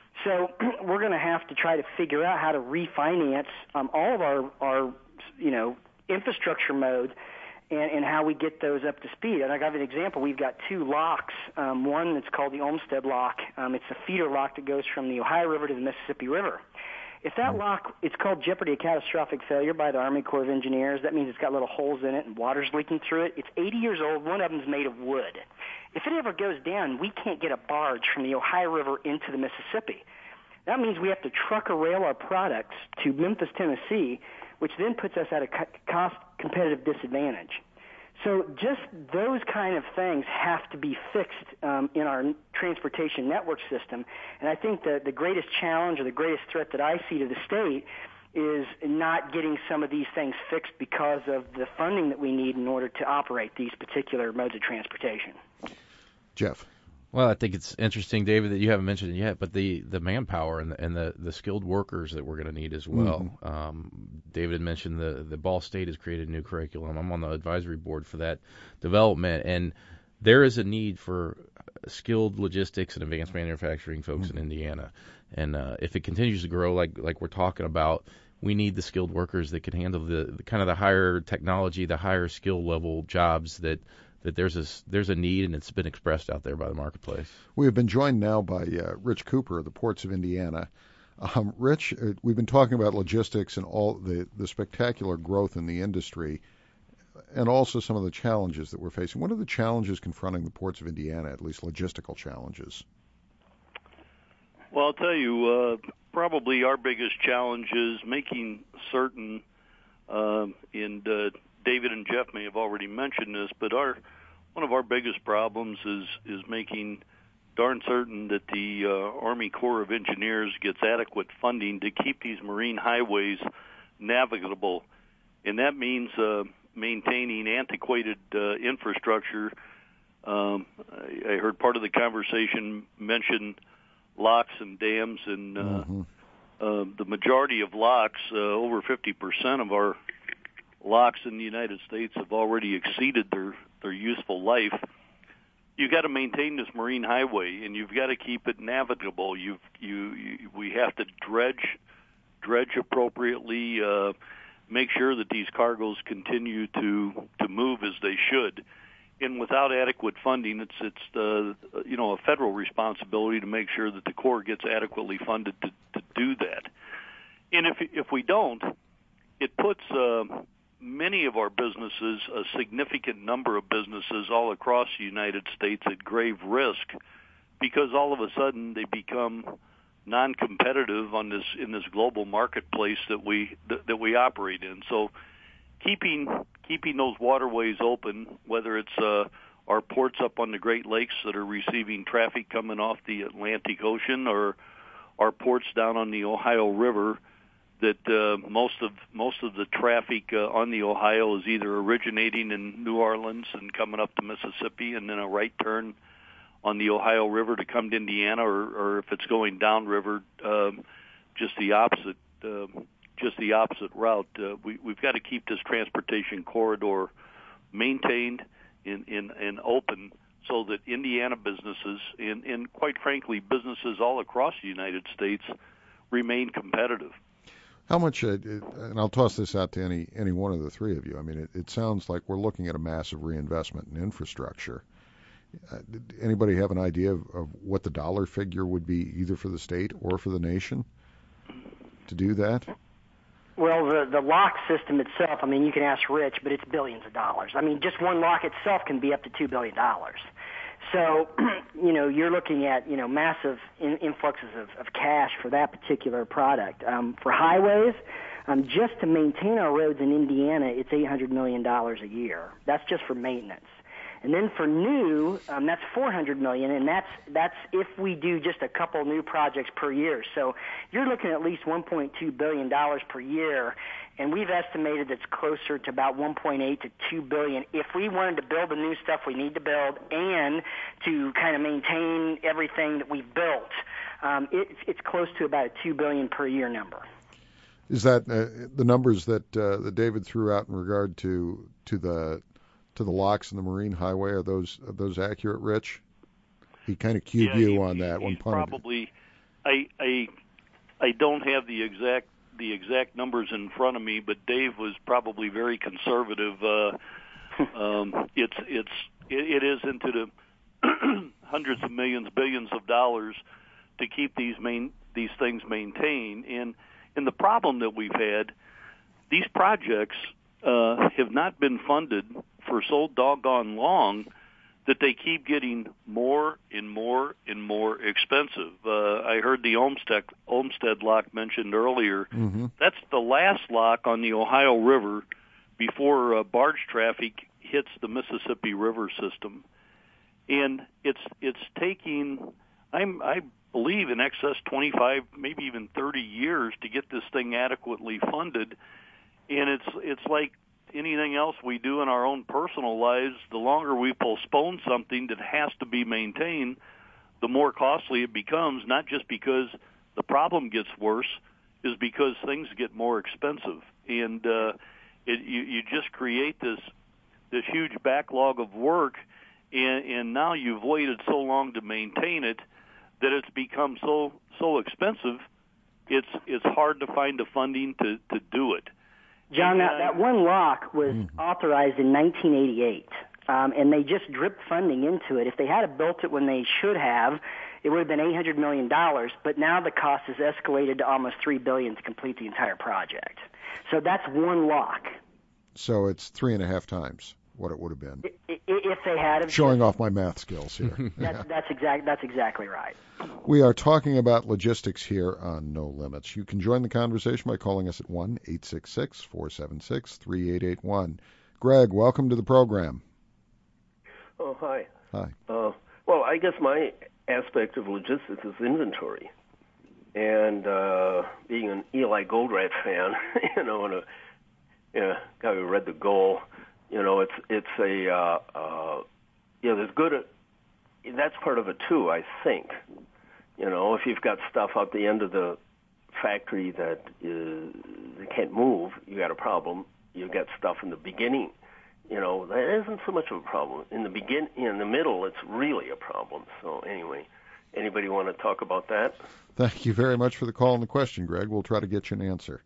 So we're going to have to try to figure out how to refinance um, all of our, our, you know, infrastructure mode, and, and how we get those up to speed. And I got an example. We've got two locks. Um, one that's called the Olmsted Lock. Um, it's a feeder lock that goes from the Ohio River to the Mississippi River. If that lock, it's called jeopardy of catastrophic failure by the Army Corps of Engineers. That means it's got little holes in it and water's leaking through it. It's eighty years old. One of them's made of wood. If it ever goes down, we can't get a barge from the Ohio River into the Mississippi. That means we have to truck or rail our products to Memphis, Tennessee, which then puts us at a cost competitive disadvantage. So just those kind of things have to be fixed um, in our transportation network system. And I think the, the greatest challenge or the greatest threat that I see to the state is not getting some of these things fixed because of the funding that we need in order to operate these particular modes of transportation. Jeff. Well, I think it's interesting, David, that you haven't mentioned it yet, but the, the manpower and the, and the, the skilled workers that we're going to need as well. Mm-hmm. Um, David had mentioned the, the Ball State has created a new curriculum. I'm on the advisory board for that development, and there is a need for skilled logistics and advanced manufacturing folks mm-hmm. in Indiana. And uh, if it continues to grow like like we're talking about, we need the skilled workers that can handle the, the kind of the higher technology, the higher skill level jobs that that there's a, there's a need, and it's been expressed out there by the marketplace. We have been joined now by uh, Rich Cooper of the Ports of Indiana. Um, Rich, uh, we've been talking about logistics and all the, the spectacular growth in the industry and also some of the challenges that we're facing. What are the challenges confronting the Ports of Indiana, at least logistical challenges? Well, I'll tell you, uh, probably our biggest challenge is making certain, uh, and uh, David and Jeff may have already mentioned this, but our one of our biggest problems is is making darn certain that the uh, Army Corps of Engineers gets adequate funding to keep these marine highways navigable, and that means uh, maintaining antiquated uh, infrastructure. Um, I, I heard part of the conversation mention locks and dams, and uh, mm-hmm. uh, the majority of locks, uh, over fifty percent of our locks in the United States have already exceeded their, their useful life. You've got to maintain this marine highway, and you've got to keep it navigable. You've, you, you, we have to dredge, dredge appropriately, uh, make sure that these cargoes continue to, to move as they should. And without adequate funding, it's it's the uh, you know a federal responsibility to make sure that the Corps gets adequately funded to, to do that. And if if we don't, it puts uh, many of our businesses, a significant number of businesses all across the United States at grave risk, because all of a sudden they become non-competitive on this in this global marketplace that we that, that we operate in. So keeping keeping those waterways open, whether it's uh, our ports up on the Great Lakes that are receiving traffic coming off the Atlantic Ocean, or our ports down on the Ohio River, that uh, most of most of the traffic uh, on the Ohio is either originating in New Orleans and coming up to Mississippi, and then a right turn on the Ohio River to come to Indiana, or, or if it's going downriver, um, just the opposite. Uh, just the opposite route. Uh, we, we've got to keep this transportation corridor maintained and, and, and open so that Indiana businesses and, and, quite frankly, businesses all across the United States remain competitive. How much, uh, and I'll toss this out to any, any one of the three of you, I mean, it, it sounds like we're looking at a massive reinvestment in infrastructure. Uh, did anybody have an idea of, of what the dollar figure would be either for the state or for the nation to do that? Well, the the lock system itself, I mean, you can ask Rich, but it's billions of dollars. I mean, just one lock itself can be up to two billion dollars. So, you know, you're looking at, you know, massive in, influxes of, of cash for that particular product. Um, for highways, um, just to maintain our roads in Indiana, it's eight hundred million dollars a year. That's just for maintenance. And then for new, um, that's four hundred million dollars, and that's that's if we do just a couple new projects per year. So you're looking at least one point two billion dollars per year, and we've estimated it's closer to about one point eight to two billion dollars if we wanted to build the new stuff we need to build and to kind of maintain everything that we've built. Um, it, it's close to about a two billion dollars per year number. Is that uh, the numbers that uh, that David threw out in regard to to the to the locks and the Marine Highway, are those are those accurate, Rich? He kind of cued yeah, you he, on that one. Probably, I I I don't have the exact the exact numbers in front of me, but Dave was probably very conservative. Uh, um, it's it's it, it is into the hundreds of millions, billions of dollars to keep these main these things maintained. And and the problem that we've had, these projects uh, have not been funded for so doggone long that they keep getting more and more and more expensive. Uh, I heard the Olmsted, Olmsted lock mentioned earlier. Mm-hmm. That's the last lock on the Ohio River before uh, barge traffic hits the Mississippi River system. And it's it's taking, I'm, I believe, in excess twenty-five, maybe even thirty years to get this thing adequately funded. And it's it's like anything else we do in our own personal lives. The longer we postpone something that has to be maintained, the more costly it becomes, not just because the problem gets worse, is because things get more expensive. And uh, it, you, you just create this this huge backlog of work, and, and now you've waited so long to maintain it that it's become so so expensive, it's it's hard to find the funding to, to do it. John, that, that one lock was mm-hmm. authorized in nineteen eighty-eight, um, and they just dripped funding into it. If they had built it when they should have, it would have been eight hundred million dollars, but now the cost has escalated to almost three billion dollars to complete the entire project. So that's one lock. So it's three and a half times what it would have been. If they had... Showing off my math skills here. that's, that's, exact, that's exactly right. We are talking about logistics here on No Limits. You can join the conversation by calling us at one eight six six, four seven six, three eight eight one. Greg, welcome to the program. Oh, hi. Hi. Uh, well, I guess my aspect of logistics is inventory. And uh, being an Eli Goldratt fan, you know, and a you know, guy who read The Goal, you know, it's it's a, uh, uh, you know, there's good, uh, that's part of it too, I think. You know, if you've got stuff out the end of the factory that is, they can't move, you got a problem. You got stuff in the beginning, you know, that isn't so much of a problem. In the begin, in the middle, it's really a problem. So anyway, anybody want to talk about that? Thank you very much for the call and the question, Greg. We'll try to get you an answer.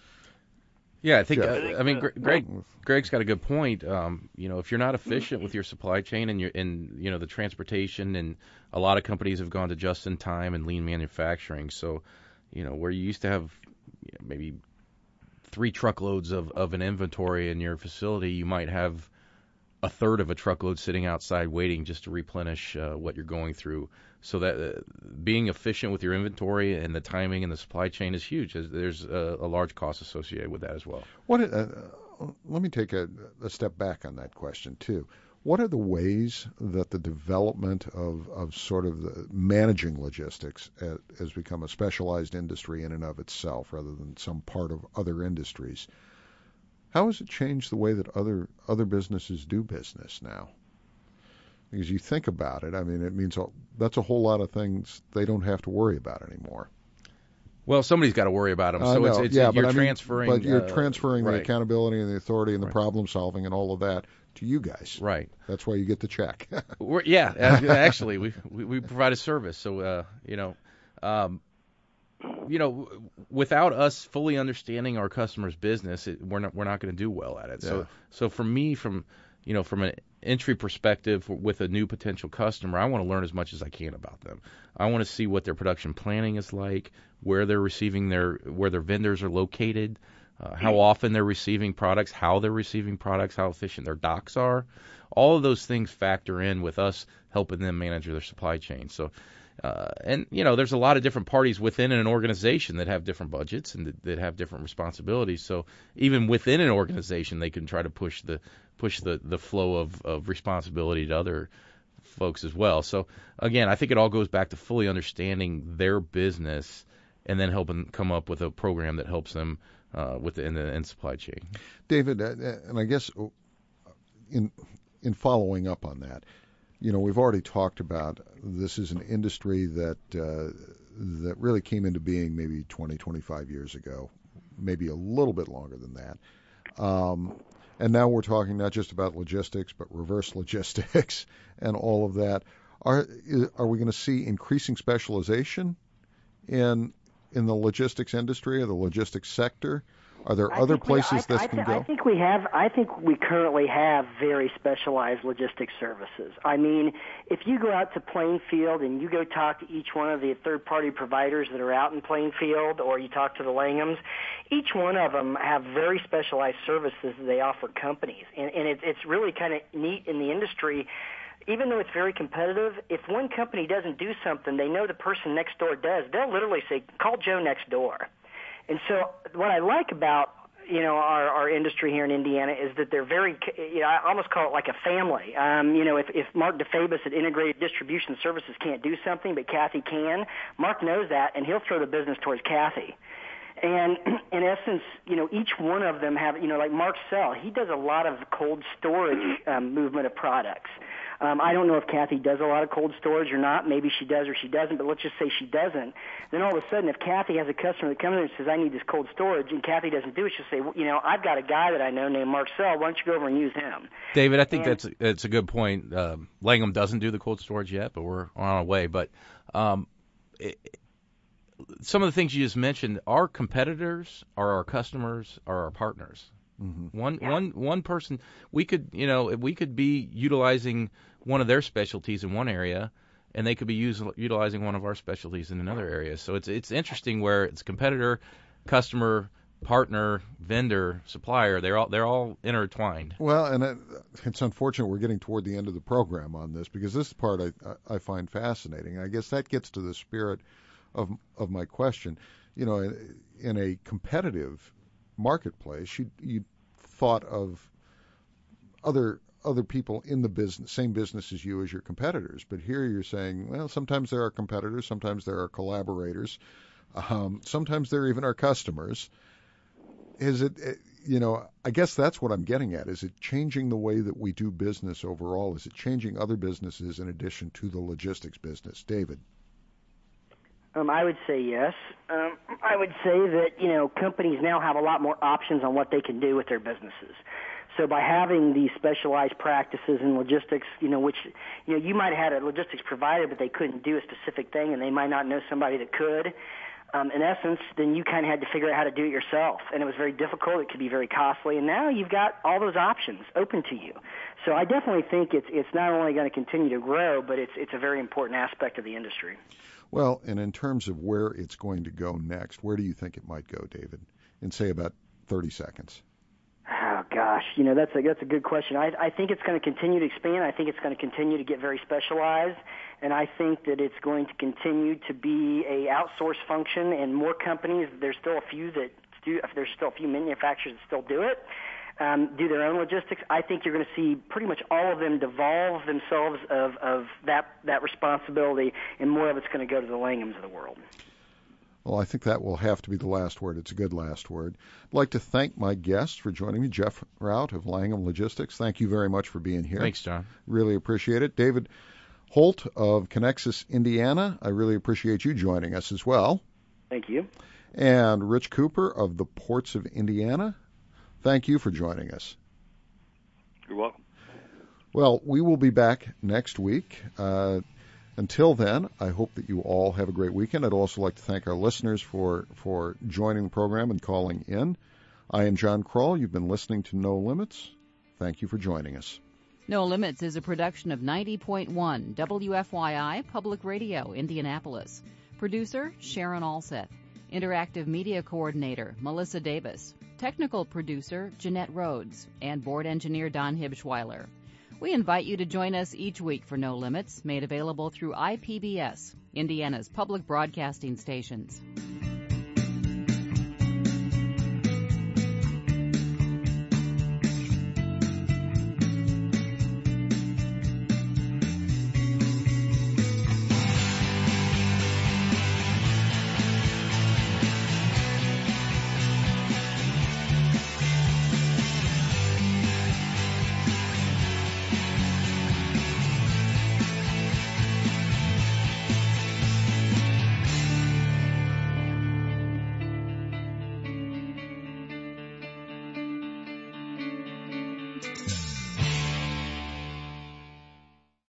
Yeah, I think, uh, I mean, Greg, Greg's got a good point. Um, you know, if you're not efficient with your supply chain and, you're, and, you know, the transportation, and a lot of companies have gone to just-in-time and lean manufacturing. So, you know, where you used to have you know, maybe three truckloads of, of an inventory in your facility, you might have a third of a truckload sitting outside waiting just to replenish uh, what you're going through. So that uh, being efficient with your inventory and the timing and the supply chain is huge. There's a, a large cost associated with that as well. What? Uh, let me take a, a step back on that question too. What are the ways that the development of, of sort of the managing logistics has, has become a specialized industry in and of itself rather than some part of other industries? How has it changed the way that other other businesses do business now? Because you think about it, I mean, it means that's a whole lot of things they don't have to worry about anymore. Well, somebody's got to worry about them. So uh, it's, it's yeah, you're but transferring, I mean, but you're uh, transferring right. the accountability and the authority and the right. problem solving and all of that to you guys. Right. That's why you get the check. We're, yeah, actually, we, we we provide a service. So uh, you know, um, you know, without us fully understanding our customer's business, it, we're not we're not going to do well at it. Yeah. So so for me, from you know, from an entry perspective with a new potential customer, I want to learn as much as I can about them. I want to see what their production planning is like, where they're receiving their, where their vendors are located, uh, how often they're receiving products, how they're receiving products, how efficient their docks are. All of those things factor in with us helping them manage their supply chain. So, uh, and you know, there's a lot of different parties within an organization that have different budgets and that, that have different responsibilities. So even within an organization, they can try to push the push the, the flow of, of responsibility to other folks as well. So again, I think it all goes back to fully understanding their business and then helping come up with a program that helps them uh, with the, in the in supply chain. David, uh, and I guess in in following up on that, you know, we've already talked about this is an industry that uh, that really came into being maybe twenty, twenty-five years ago, maybe a little bit longer than that. Um, and now we're talking not just about logistics, but reverse logistics and all of that. Are are we going to see increasing specialization in in the logistics industry or the logistics sector? Are there I other places we, I, this I, can I, go? I think we have. I think we currently have very specialized logistics services. I mean, if you go out to Plainfield and you go talk to each one of the third-party providers that are out in Plainfield, or you talk to the Langhams, each one of them have very specialized services that they offer companies, and, and it, it's really kind of neat in the industry even though it's very competitive, if one company doesn't do something, they know the person next door does. They'll literally say, call Joe next door. And so what I like about, you know, our, our industry here in Indiana is that they're very, you know, I almost call it like a family. Um, you know, if, if Mark DeFabis at Integrated Distribution Services can't do something, but Kathy can, Mark knows that, and he'll throw the business towards Kathy. And in essence, you know, each one of them have, you know, like Mark Sell, he does a lot of cold storage um, movement of products. Um, I don't know if Kathy does a lot of cold storage or not. Maybe she does or she doesn't, but let's just say she doesn't. Then all of a sudden, if Kathy has a customer that comes in and says, I need this cold storage, and Kathy doesn't do it, she'll say, well, you know, I've got a guy that I know named Mark Sell. Why don't you go over and use him? David, I think and, that's that's a good point. Um, Langham doesn't do the cold storage yet, but we're on our way. But um, it, some of the things you just mentioned, our competitors are our customers, are our partners. Mm-hmm. One yeah. one one person, we could you know we could be utilizing one of their specialties in one area, and they could be use, utilizing one of our specialties in another area. So it's it's interesting where it's competitor, customer, partner, vendor, supplier. They're all they're all intertwined. Well, and it, it's unfortunate we're getting toward the end of the program on this, because this part I I find fascinating. I guess that gets to the spirit of of my question. You know, in a competitive marketplace, you you thought of other other people in the business, same business as you, as your competitors. But here you're saying, well, sometimes there are competitors, sometimes there are collaborators, um, sometimes they're even our customers. Is it, you know, I guess that's what I'm getting at. Is it changing the way that we do business overall? Is it changing other businesses in addition to the logistics business? David? Um, I would say yes. Um, I would say that, you know, companies now have a lot more options on what they can do with their businesses. So by having these specialized practices in logistics, you know, which, you know, you might have had a logistics provider, but they couldn't do a specific thing, and they might not know somebody that could. Um, in essence, then you kind of had to figure out how to do it yourself, and it was very difficult. It could be very costly, and now you've got all those options open to you. So I definitely think it's it's not only going to continue to grow, but it's it's a very important aspect of the industry. Well, and in terms of where it's going to go next, where do you think it might go, David? In, say, about thirty seconds. Oh, gosh. You know, that's a, that's a good question. I, I think it's going to continue to expand. I think it's going to continue to get very specialized. And I think that it's going to continue to be a outsourced function, and more companies, there's still a few that do, there's still a few manufacturers that still do it, um, do their own logistics. I think you're going to see pretty much all of them devolve themselves of, of that, that responsibility, and more of it's going to go to the Langhams of the world. Well, I think that will have to be the last word. It's a good last word. I'd like to thank my guests for joining me. Jeff Rout of Langham Logistics, thank you very much for being here. Thanks, John. Really appreciate it. David Holt of Connexus, Indiana, I really appreciate you joining us as well. Thank you. And Rich Cooper of the Ports of Indiana, thank you for joining us. You're welcome. Well, we will be back next week. Uh, Until then, I hope that you all have a great weekend. I'd also like to thank our listeners for, for joining the program and calling in. I am John Kroll. You've been listening to No Limits. Thank you for joining us. No Limits is a production of ninety point one W F Y I Public Radio, Indianapolis. Producer, Sharon Alseth. Interactive Media Coordinator, Melissa Davis. Technical Producer, Jeanette Rhodes. And Board Engineer, Don Hibschweiler. We invite you to join us each week for No Limits, made available through I P B S, Indiana's public broadcasting stations.